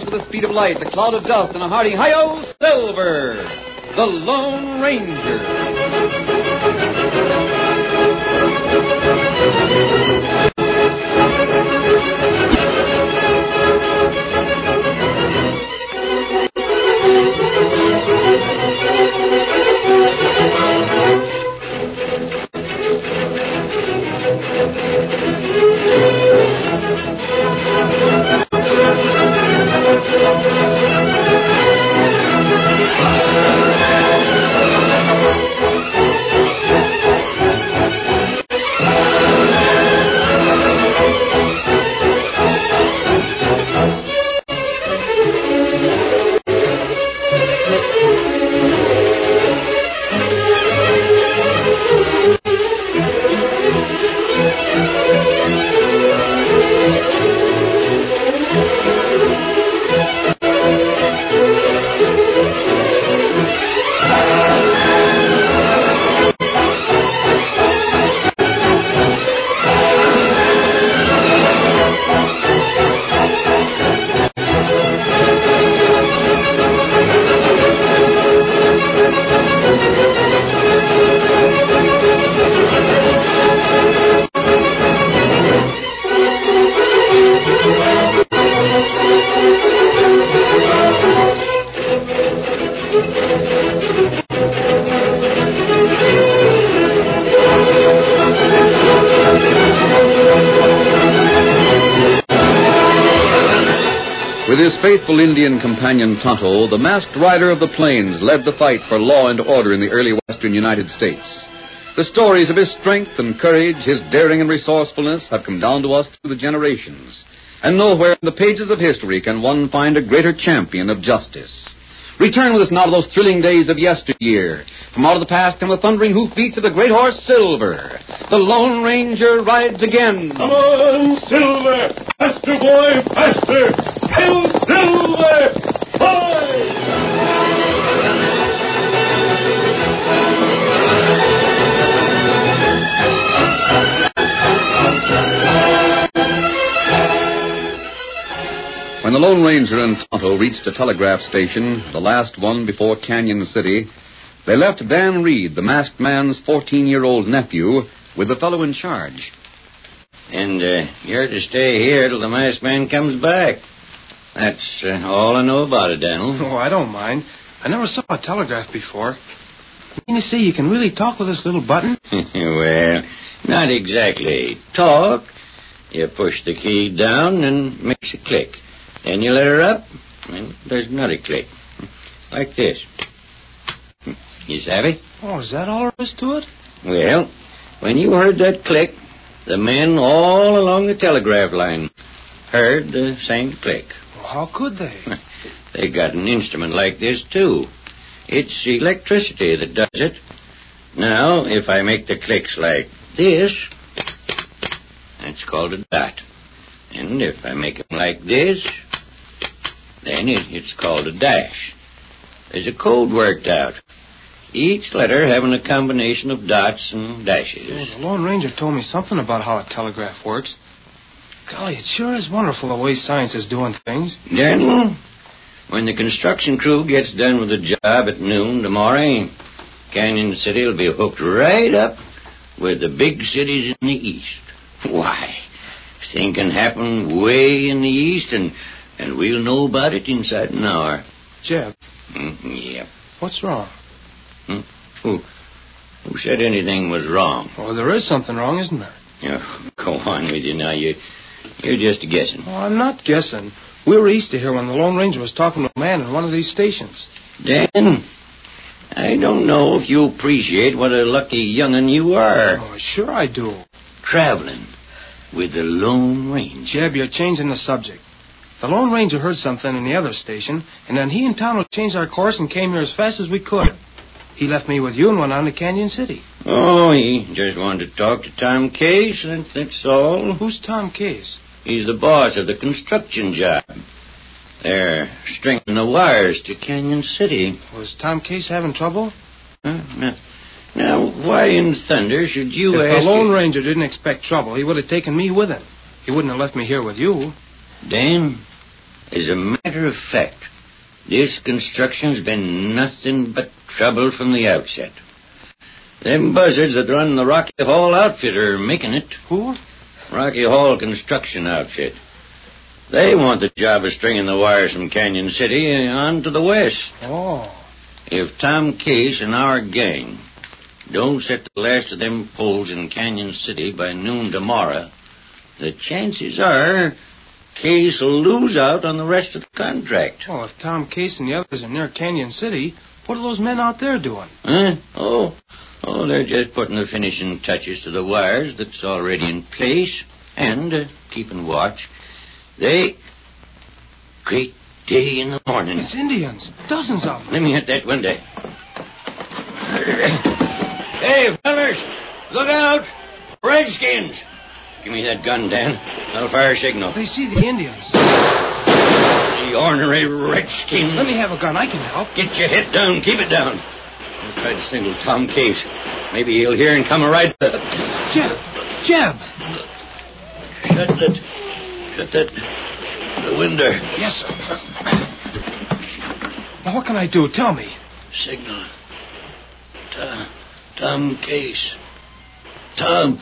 across with the speed of light, the cloud of dust, and a hearty hi-yo, Silver, the Lone Ranger. With his faithful Indian companion Tonto, the masked rider of the plains led the fight for law and order in the early western United States. The stories of his strength and courage, his daring and resourcefulness have come down to us through the generations. And nowhere in the pages of history can one find a greater champion of justice. Return with us now to those thrilling days of yesteryear. From out of the past come the thundering hoofbeats of the great horse Silver. The Lone Ranger rides again. Come on, Silver! Faster, boy, faster! Hail, Silver! Fly! When the Lone Ranger and Tonto reached a telegraph station, the last one before Canyon City, they left Dan Reed, the masked man's 14-year-old nephew, with the fellow in charge. And you're to stay here till the masked man comes back. That's all I know about it, Daniel. Oh, I don't mind. I never saw a telegraph before. You say you can really talk with this little button? Well, not exactly talk. You push the key down and it makes a click. Then you let her up, and there's another click. Like this. You savvy? Oh, is that all there is to it? Well, when you heard that click, the men all along the telegraph line heard the same click. Well, how could they? They got an instrument like this, too. It's electricity that does it. Now, if I make the clicks like this, that's called a dot. And if I make them like this, then it's called a dash. There's a code worked out. Each letter having a combination of dots and dashes. Oh, the Lone Ranger told me something about how a telegraph works. Golly, it sure is wonderful the way science is doing things. Daniel, when the construction crew gets done with the job at noon tomorrow, Canyon City will be hooked right up with the big cities in the east. Why, things can happen way in the east, and we'll know about it inside an hour. Jeb. Yep. What's wrong? Who said anything was wrong? Oh, there is something wrong, isn't there? Go on with you now. You're just guessing. Oh, I'm not guessing. We were east of here when the Lone Ranger was talking to a man in one of these stations. Dan, I don't know if you appreciate what a lucky young'un you are. Oh, sure I do. Traveling with the Lone Ranger. Jeb, you're changing the subject. The Lone Ranger heard something in the other station, and then he and Tonto changed our course and came here as fast as we could. He left me with you and went on to Canyon City. Oh, he just wanted to talk to Tom Case, that's all. Who's Tom Case? He's the boss of the construction job. They're stringing the wires to Canyon City. Was Tom Case having trouble? Now, why in thunder should you If ask... the Lone Ranger didn't expect trouble, he would have taken me with him. He wouldn't have left me here with you. Dan, As a matter of fact, this construction's been nothing but trouble from the outset. Them buzzards that run the Rocky Hall outfit are making it. Who? Rocky Hall Construction Outfit. They want the job of stringing the wires from Canyon City on to the west. Oh. If Tom Case and our gang don't set the last of them poles in Canyon City by noon tomorrow, the chances are Case will lose out on the rest of the contract. Well, if Tom Case and the others are near Canyon City, what are those men out there doing? Huh? Oh, they're just putting the finishing touches to the wires that's already in place and keeping watch. Great day in the morning. It's Indians. Dozens of them. Let me hit that window. Hey, fellas, look out. Redskins. Give me that gun, Dan. I'll fire a signal. They see the Indians. The ornery redskins. Let me have a gun. I can help. Get your head down. Keep it down. I'll try to signal Tom Case. Maybe he'll hear and come right. Jeb. Shut that. The window. Yes, sir. Now, what can I do? Tell me. Signal. Tom Case. Tom.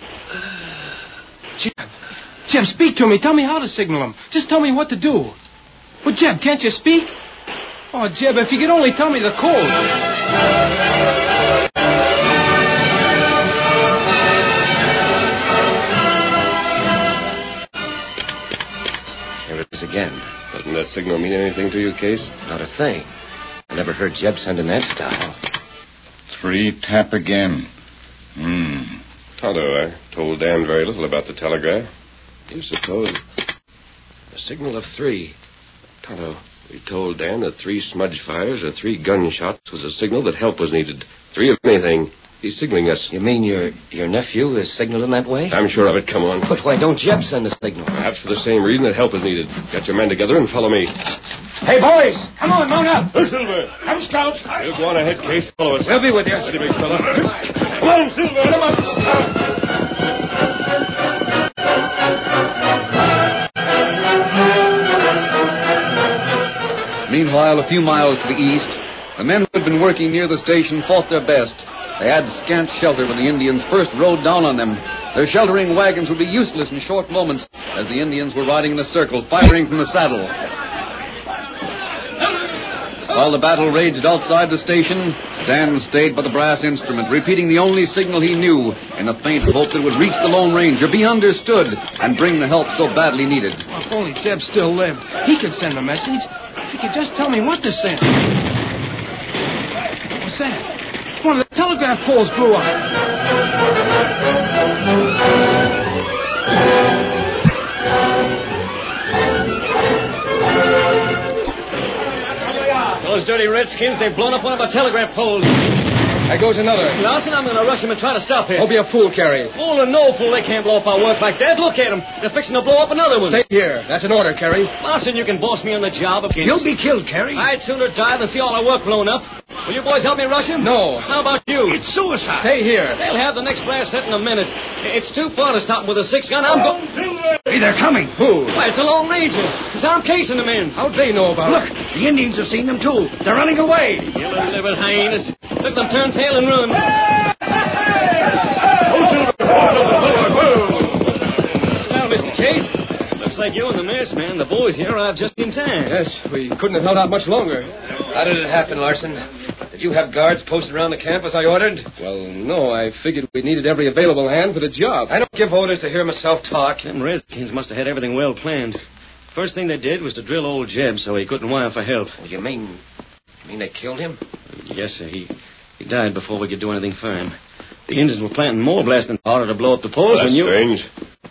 Jeb, speak to me. Tell me how to signal him. Just tell me what to do. But, Jeb, can't you speak? Oh, Jeb, if you could only tell me the code. Here it is again. Doesn't that signal mean anything to you, Case? Not a thing. I never heard Jeb send in that style. 3 tap again. Tonto, I told Dan very little about the telegraph. You suppose... A signal of 3. Tonto, we told Dan that 3 smudge fires or 3 gunshots was a signal that help was needed. 3 of anything. He's signaling us. You mean your nephew is signaling that way? I'm sure of it. Come on. But why don't Jeb send a signal? Perhaps for the same reason that help is needed. Get your men together and follow me. Hey, boys, come on, mount up. Silver. Come, Scout. You go on ahead, Case. Follow us. We'll be with you. Steady, big fella. Come on, Silver. Come on. Meanwhile, a few miles to the east, the men who had been working near the station fought their best. They had scant shelter when the Indians first rode down on them. Their sheltering wagons would be useless in short moments as the Indians were riding in a circle, firing from the saddle. While the battle raged outside the station, Dan stayed by the brass instrument, repeating the only signal he knew, in a faint hope that it would reach the Lone Ranger, be understood, and bring the help so badly needed. Well, if only Jeb still lived, he could send a message. If he could just tell me what to send. What was that? One of the telegraph poles blew up. Those dirty redskins, they've blown up one of our telegraph poles. There goes another. Larson, I'm going to rush him and try to stop it. Don't be a fool, Carey. Fool or no fool, they can't blow up our work like that. Look at them. They're fixing to blow up another one. Stay here. That's an order, Carey. Larson, you can boss me on the job against... You'll be killed, Carey. I'd sooner die than see all our work blown up. Will you boys help me rush him? No. How about you? It's suicide. Stay here. They'll have the next blast set in a minute. It's too far to stop them with a 6-gun. I'm going... Hey, they're coming. Who? Why, it's a Lone Ranger. Tom Case and the men. How'd they know about Look, the Indians have seen them, too. They're running away. Yellow-livered hyenas. Look them turn tail and run. Now, Mr. Case, looks like you and the masked man, the boys here, arrived just in time. Yes, we couldn't have held out much longer. How did it happen, Larson? Did you have guards posted around the camp as I ordered? Well, no. I figured we needed every available hand for the job. I don't give orders to hear myself talk. Them Redskins must have had everything well planned. First thing they did was to drill old Jeb so he couldn't wire for help. Well, you mean they killed him? Yes, sir. He died before we could do anything for him. The Indians were planting more blasting powder to blow up the poles That's when you... strange.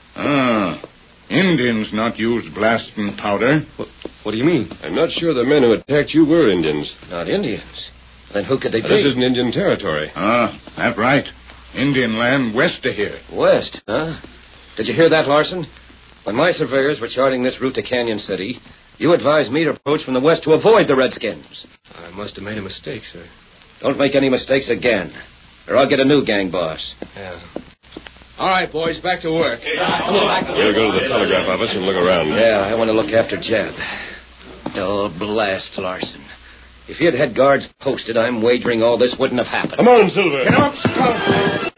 Indians not used blasting powder. What do you mean? I'm not sure the men who attacked you were Indians. Not Indians. Then who could they be? This isn't Indian territory. That's right. Indian land west of here. West, huh? Did you hear that, Larson? When my surveyors were charting this route to Canyon City, you advised me to approach from the west to avoid the Redskins. I must have made a mistake, sir. Don't make any mistakes again, or I'll get a new gang boss. Yeah. All right, boys, back to work. We'll go to the telegraph office and look around. Yeah, I want to look after Jeb. Oh, blast Larson. If he had had guards posted, I'm wagering all this wouldn't have happened. Come on, Silver. Get him up, Scout.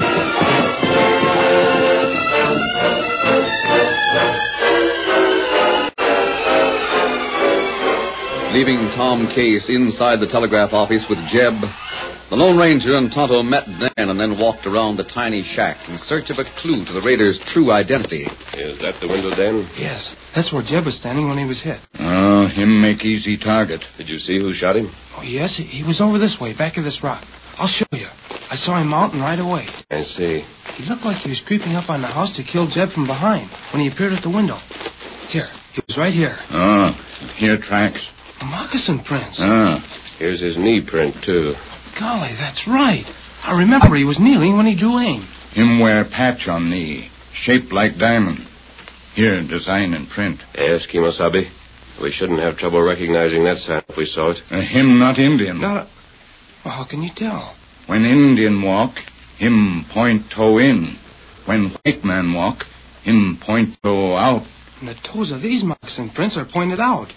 Leaving Tom Case inside the telegraph office with Jeb, the Lone Ranger and Tonto met Dan and then walked around the tiny shack in search of a clue to the raider's true identity. Is that the window, Dan? Yes, that's where Jeb was standing when he was hit. Oh, him make easy target. Did you see who shot him? Oh, yes, he was over this way, back of this rock. I'll show you. I saw him mounting right away. I see. He looked like he was creeping up on the house to kill Jeb from behind when he appeared at the window. Here, he was right here. Oh, here tracks. Moccasin prints. Here's his knee print, too. Golly, that's right. I remember he was kneeling when he drew aim. Him wear patch on knee, shaped like diamond. Here, design and print. Yes, Kimosabe. We shouldn't have trouble recognizing that sign if we saw it. Him not Indian. Not a... Well, how can you tell? When Indian walk, him point toe in. When white man walk, him point toe out. And the toes of these moccasin prints are pointed out.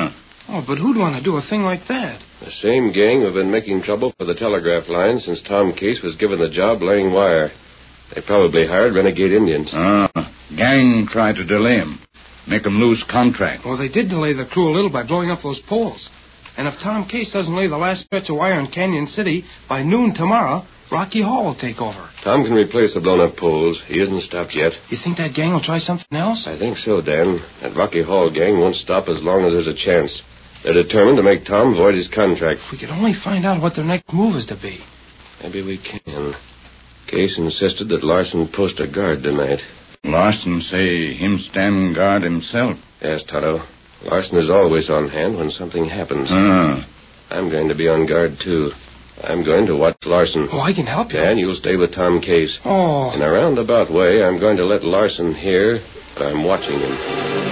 Oh, but who'd want to do a thing like that? The same gang have been making trouble for the telegraph line since Tom Case was given the job laying wire. They probably hired renegade Indians. Gang tried to delay him. Make him lose contract. Well, they did delay the crew a little by blowing up those poles. And if Tom Case doesn't lay the last stretch of wire in Canyon City by noon tomorrow, Rocky Hall will take over. Tom can replace the blown-up poles. He isn't stopped yet. You think that gang will try something else? I think so, Dan. That Rocky Hall gang won't stop as long as there's a chance. They're determined to make Tom void his contract. If we could only find out what their next move is to be. Maybe we can. Case insisted that Larson post a guard tonight. Larson say him stand guard himself. Yes, Tonto. Larson is always on hand when something happens. I'm going to be on guard, too. I'm going to watch Larson. Oh, I can help you. Dan, you'll stay with Tom Case. Oh. In a roundabout way, I'm going to let Larson hear that I'm watching him.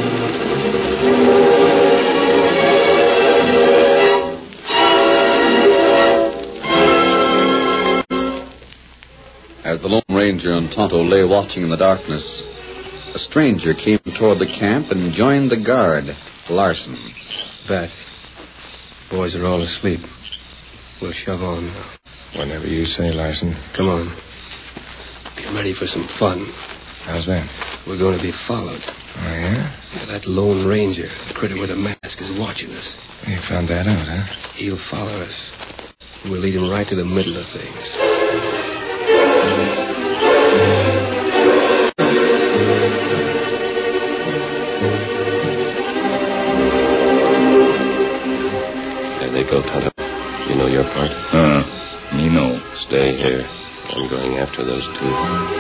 As the Lone Ranger and Tonto lay watching in the darkness, a stranger came toward the camp and joined the guard, Larson. Bat, boys are all asleep. We'll shove on now. Whenever you say, Larson. Come on. Get ready for some fun. How's that? We're going to be followed. Oh, yeah? Yeah, that Lone Ranger, the critter with a mask, is watching us. You found that out, huh? He'll follow us. We'll lead him right to the middle of things. There they go, Tonto. You know your part? Me know. Stay here. I'm going after those two.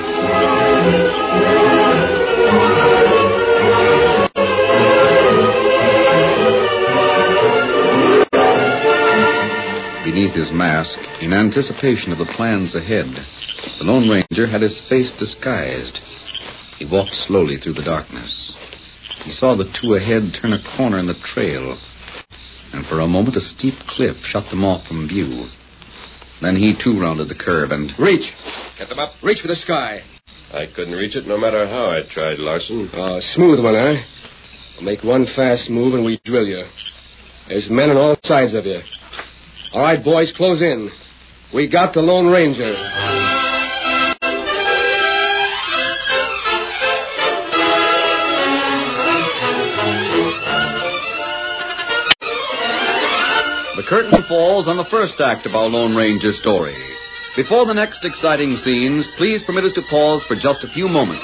Beneath his mask, in anticipation of the plans ahead, the Lone Ranger had his face disguised. He walked slowly through the darkness. He saw the two ahead turn a corner in the trail, and for a moment a steep cliff shut them off from view. Then he, too, rounded the curve and... Reach! Get them up. Reach for the sky. I couldn't reach it no matter how I tried, Larson. Smooth one, eh? We'll make one fast move and we drill you. There's men on all sides of you. All right, boys, close in. We got the Lone Ranger. The curtain falls on the first act of our Lone Ranger story. Before the next exciting scenes, please permit us to pause for just a few moments.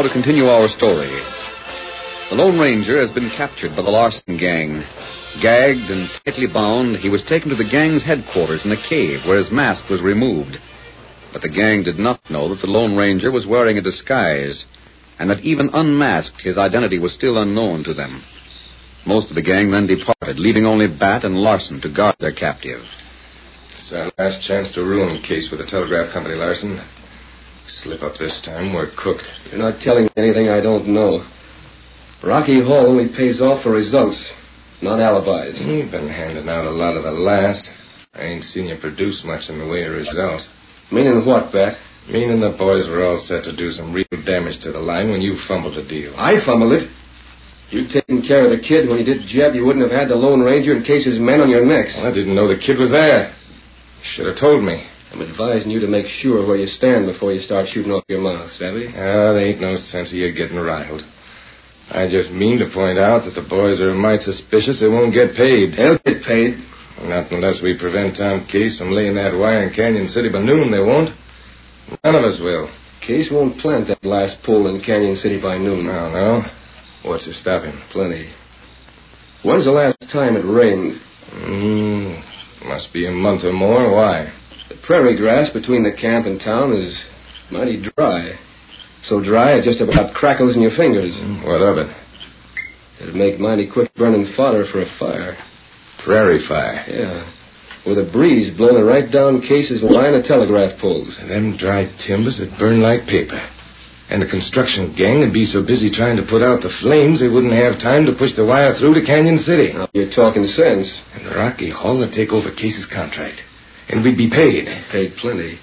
to continue our story. The Lone Ranger has been captured by the Larson gang. Gagged and tightly bound, he was taken to the gang's headquarters in a cave where his mask was removed. But the gang did not know that the Lone Ranger was wearing a disguise, and that even unmasked, his identity was still unknown to them. Most of the gang then departed, leaving only Bat and Larson to guard their captive. It's our last chance to ruin the case with the telegraph company, Larson. Slip up this time, we're cooked. You're not telling me anything I don't know. Rocky Hall only pays off for results, not alibis. You've been handing out a lot of the last. I ain't seen you produce much in the way of results. Meaning what, Bat? Meaning the boys were all set to do some real damage to the line when you fumbled the deal. I fumbled it. You'd taken care of the kid when you did Jeb. You wouldn't have had the Lone Ranger in case his men on your necks. Well, I didn't know the kid was there. You should have told me. I'm advising you to make sure where you stand before you start shooting off your mouth, savvy? There ain't no sense of you getting riled. I just mean to point out that the boys are mighty suspicious they won't get paid. They'll get paid. Not unless we prevent Tom Case from laying that wire in Canyon City by noon, they won't. None of us will. Case won't plant that last pole in Canyon City by noon. No. What's to stop him? Plenty. When's the last time it rained? Must be a month or more. Why? The prairie grass between the camp and town is mighty dry. So dry it just about crackles in your fingers. What of it? It'd make mighty quick burning fodder for a fire. Prairie fire? Yeah. With a breeze blowing it right down Case's line of telegraph poles. Them dry timbers would burn like paper. And the construction gang would be so busy trying to put out the flames they wouldn't have time to push the wire through to Canyon City. Now you're talking sense. And Rocky Hall would take over Case's contract. And we'd be paid. Paid plenty.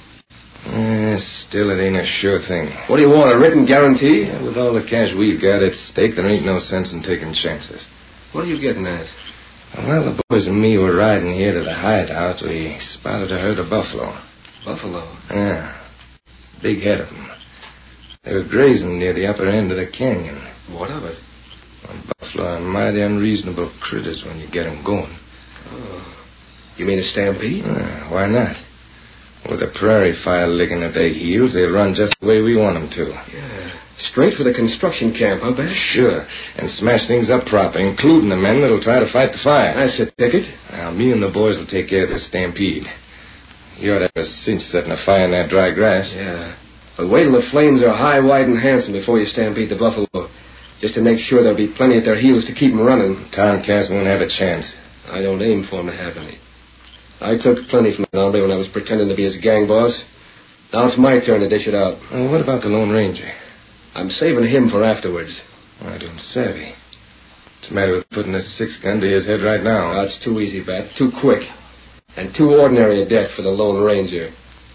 Still, it ain't a sure thing. What do you want, a written guarantee? Yeah, with all the cash we've got at stake, there ain't no sense in taking chances. What are you getting at? Well, the boys and me were riding here to the hideout. We spotted a herd of buffalo. Buffalo? Yeah. Big head of them. They were grazing near the upper end of the canyon. What of it? Well, buffalo are mighty unreasonable critters when you get them going. Oh. You mean a stampede? Why not? With a prairie fire licking at their heels, they'll run just the way we want them to. Yeah. Straight for the construction camp, huh, Bet? Sure. And smash things up proper, including the men that'll try to fight the fire. That's a ticket. Now, me and the boys will take care of this stampede. You ought to have a cinch setting a fire in that dry grass. Yeah. But wait till the flames are high, wide, and handsome before you stampede the buffalo. Just to make sure there'll be plenty at their heels to keep them running. Tom Cass won't have a chance. I don't aim for him to have any. I took plenty from that hombre when I was pretending to be his gang boss. Now it's my turn to dish it out. Well, what about the Lone Ranger? I'm saving him for afterwards. I don't savvy. What's the matter with putting a 6-gun to his head right now? It's too easy, Bat. Too quick. And too ordinary a death for the Lone Ranger.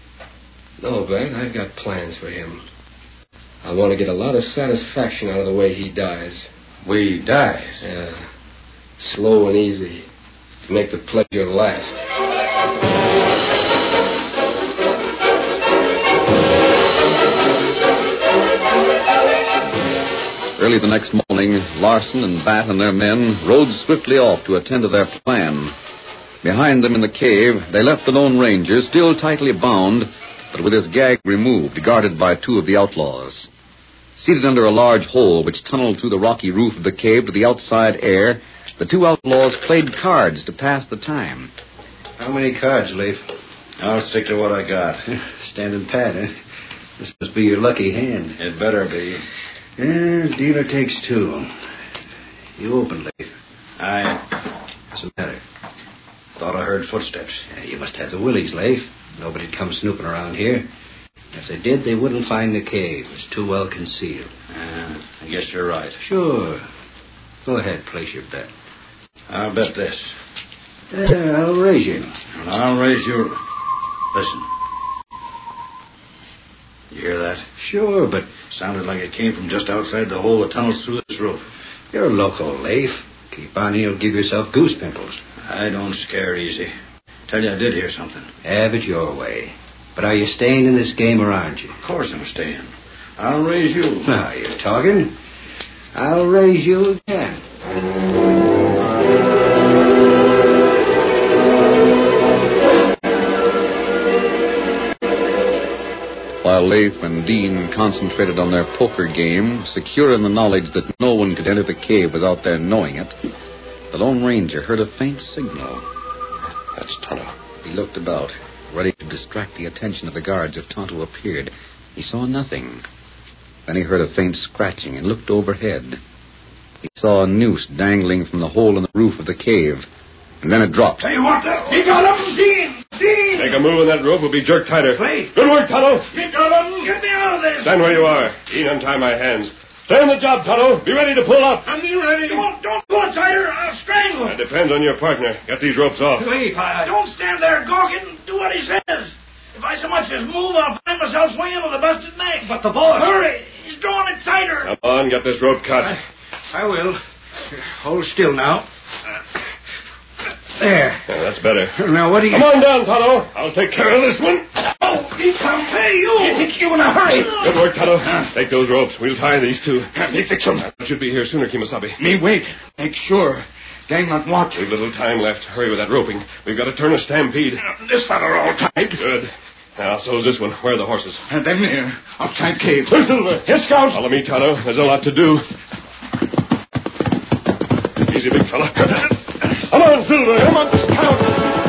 No, Bat, I've got plans for him. I want to get a lot of satisfaction out of the way he dies. Way he dies? Yeah. Slow and easy. To make the pleasure last. Early the next morning, Larson and Bat and their men rode swiftly off to attend to their plan. Behind them in the cave, they left the Lone Ranger, still tightly bound, but with his gag removed, guarded by 2 of the outlaws. Seated under a large hole which tunneled through the rocky roof of the cave to the outside air, the 2 outlaws played cards to pass the time. How many cards, Leif? I'll stick to what I got. Standing pat, eh? This must be your lucky hand. It better be. Dealer takes 2. You open, Leif. What's the matter? Thought I heard footsteps. You must have the willies, Leif. Nobody'd come snooping around here. If they did, they wouldn't find the cave. It's too well concealed. I guess you're right. Sure. Go ahead, place your bet. I'll bet this. I'll raise you. And I'll raise you. Listen. You hear that? Sure, but sounded like it came from just outside the hole that tunnels through this roof. You're loco, Leif. Keep on, you'll give yourself goose pimples. I don't scare easy. Tell you I did hear something. Have it your way. But are you staying in this game or aren't you? Of course I'm staying. I'll raise you. Now you're talking. I'll raise you again. While Leif and Dean concentrated on their poker game, secure in the knowledge that no one could enter the cave without their knowing it, the Lone Ranger heard a faint signal. That's Tonto. He looked about, ready to distract the attention of the guards if Tonto appeared. He saw nothing. Then he heard a faint scratching and looked overhead. He saw a noose dangling from the hole in the roof of the cave, and then it dropped. Tell you what, he got him! Dean! Make a move and that rope will be jerked tighter. Play. Good work, Tonto. He got him! Get me out of this! Stand where you are. Dean, untie my hands. Stay on the job, Tonto. Be ready to pull up. I'm ready. Don't pull it tighter. I'll strangle him. That depends on your partner. Get these ropes off. Leif, don't stand there gawking. Do what he says. If I so much as move, I'll find myself swinging with a busted neck. But the boss... Hurry. He's drawing it tighter. Come on, get this rope cut. I will. Hold still now. There. Yeah, that's better. Now, what do you... Come on down, Tonto. I'll take care of this one. Oh, he come. Hey, you. It's you in a hurry. Good work, Tonto. Take those ropes. We'll tie these two. Me fix them. I should be here sooner, Kimasabi. Me wait. Make sure. Gang not watch. We've little time left. Hurry with that roping. We've got to turn a stampede. This feller all tight. Good. Now, so's this one. Where are the horses? Them near. Outside cave. Where's Silver? Here, Scout. Follow me, Tonto. There's a lot to do. Easy, big fella. Come on, Silver. Come on, Scout.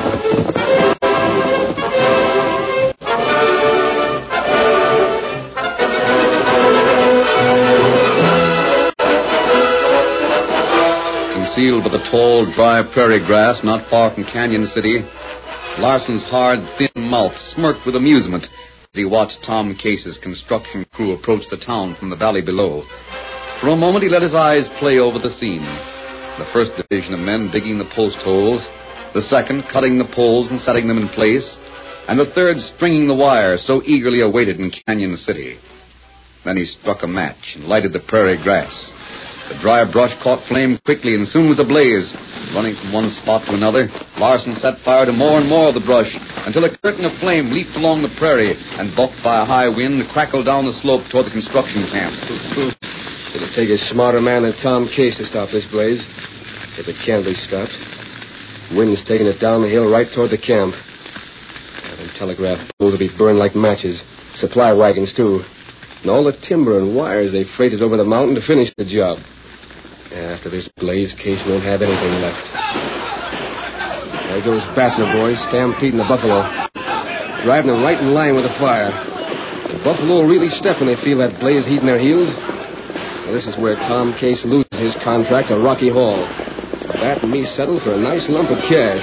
Concealed by the tall, dry prairie grass not far from Canyon City, Larson's hard, thin mouth smirked with amusement as he watched Tom Case's construction crew approach the town from the valley below. For a moment, he let his eyes play over the scene. The first division of men digging the post holes, the second cutting the poles and setting them in place, and the third stringing the wire so eagerly awaited in Canyon City. Then he struck a match and lighted the prairie grass. The dry brush caught flame quickly and soon was ablaze. Running from one spot to another, Larson set fire to more and more of the brush until a curtain of flame leaped along the prairie and, bucked by a high wind, crackled down the slope toward the construction camp. It'll take a smarter man than Tom Case to stop this blaze. If it can be stopped. Wind's taking it down the hill right toward the camp. Them telegraph poles will be burned like matches. Supply wagons, too. And all the timber and wires they freighted over the mountain to finish the job. After this blaze, Case won't have anything left. There goes Battler boys, stampeding the buffalo. Driving them right in line with the fire. The buffalo will really step when they feel that blaze heat in their heels. Well, this is where Tom Case loses his contract to Rocky Hall. That and me settled for a nice lump of cash.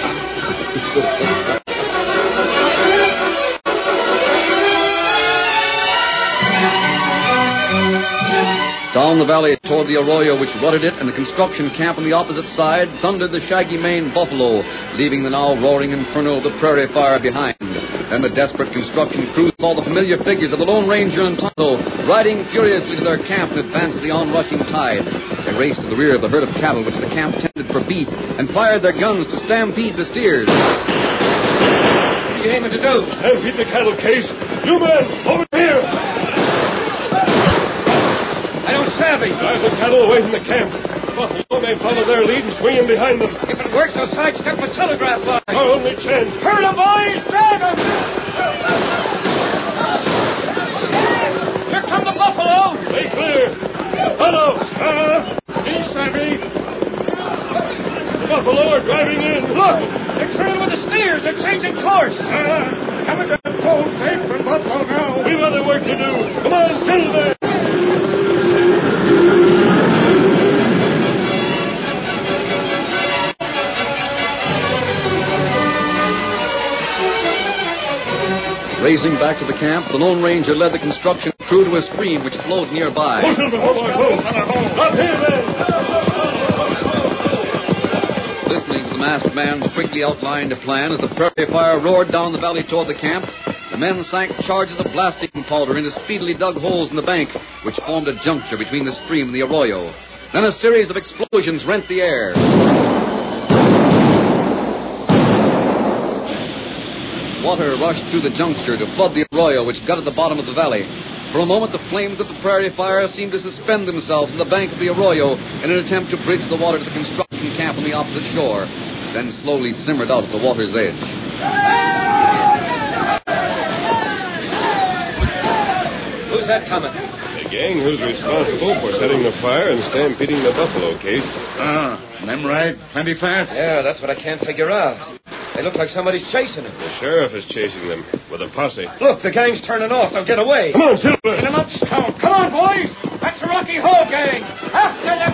Down the valley toward the arroyo which rutted it and the construction camp on the opposite side thundered the shaggy maned buffalo, leaving the now roaring inferno of the prairie fire behind. Then the desperate construction crew saw the familiar figures of the Lone Ranger and Tonto riding furiously to their camp in advance of the onrushing tide. They raced to the rear of the herd of cattle which the camp tended for beef and fired their guns to stampede the steers. What are you aiming to do? Stampede the cattle, Case. You men, over here. I don't savvy. Drive the cattle away from the camp. Buffalo may follow their lead and swing in behind them. If it works, they'll sidestep the telegraph line. Our only chance. Hurry, boys! Drag them! Here come the buffalo! Stay clear. Hello. Be savvy. The buffalo are driving in. Look! They're turning with the steers. They're changing course. Coming to that pole stake from Buffalo now. We've other work to do. Come on, Silver. Racing back to the camp, the Lone Ranger led the construction crew to a stream which flowed nearby. Ho, Silver, ho, ho. Stop here, men. Listening to the masked man's quickly outlined plan as the prairie fire roared down the valley toward the camp, the men sank charges of blasting powder into speedily dug holes in the bank, which formed a juncture between the stream and the arroyo. Then a series of explosions rent the air. Water rushed through the juncture to flood the arroyo, which gutted the bottom of the valley. For a moment, the flames of the prairie fire seemed to suspend themselves on the bank of the arroyo in an attempt to bridge the water to the construction camp on the opposite shore, then slowly simmered out at the water's edge. Who's that coming? The gang who's responsible for setting the fire and stampeding the buffalo, Case. Them right? Plenty fast? Yeah, that's what I can't figure out. They look like somebody's chasing them. The sheriff is chasing them with a posse. Look, the gang's turning off. They'll get away. Come on, Silver. Get him up, Scout. Come on, boys. That's the Rocky Hall gang. After them,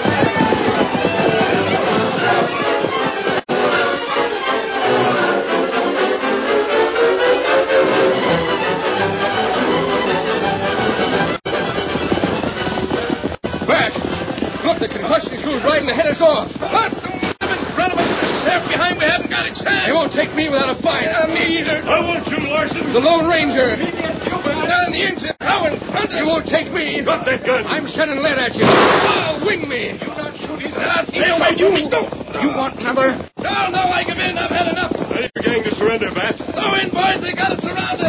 Bert! Look, the concussion crew's riding to head us off. Bust them in front of us. The sheriff behind me haven't got a chance. They won't take me without a fight. Me either. I want you, Larson. The Lone Ranger. Down the engine. How in front of You won't take me. Drop that gun. I'm sending lead at you. Oh, wing me. You not shoot either. Stay away, you. You want another? No, I give in. I've had enough. Tell your gang to surrender, Bat. Throw in, boys. They got us surrounded.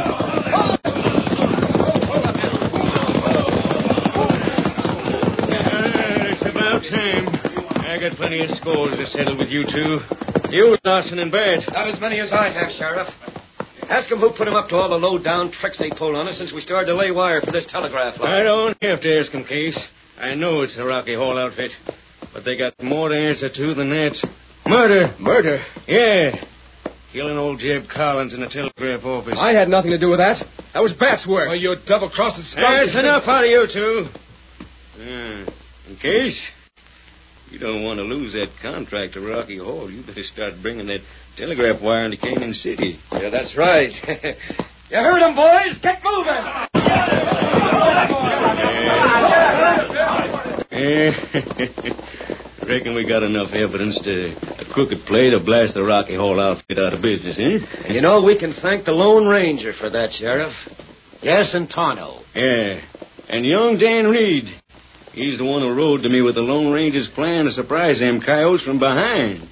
It's about time. I got plenty of scores to settle with you two. You, Larson, and Bert. Not as many as I have, Sheriff. Ask them who put him up to all the low-down tricks they pulled on us since we started to lay wire for this telegraph line. I don't have to ask them, Case. I know it's the Rocky Hall outfit. But they got more to answer to than that. Murder. Murder? Yeah. Killing old Jeb Collins in the telegraph office. I had nothing to do with that. That was Bat's work. Well, you double-crossing skunk. That's enough out of you two. In case you don't want to lose that contract to Rocky Hall, you better start bringing that telegraph wire into Canyon City. Yeah, that's right. You heard them, boys. Get moving. Reckon we got enough evidence to a crooked play to blast the Rocky Hall outfit out of business, eh? You know, we can thank the Lone Ranger for that, Sheriff. Yes, and Tonto. Yeah. And young Dan Reed. He's the one who rode to me with the Lone Ranger's plan to surprise them coyotes from behind.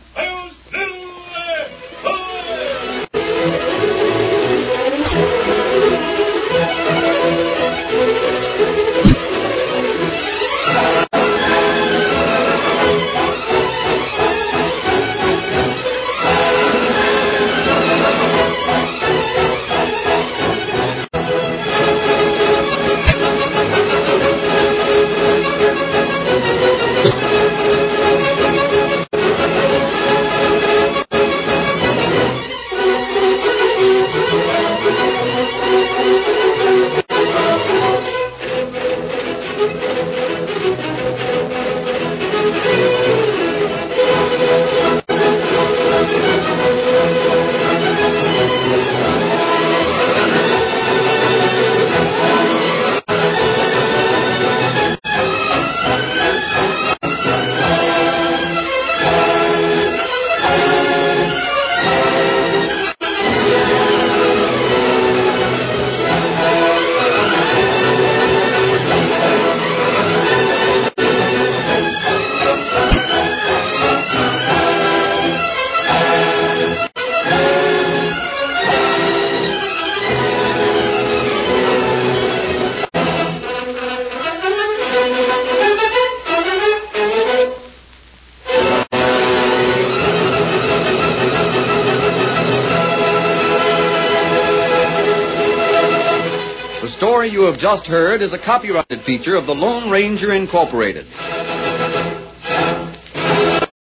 The story you have just heard is a copyrighted feature of the Lone Ranger Incorporated.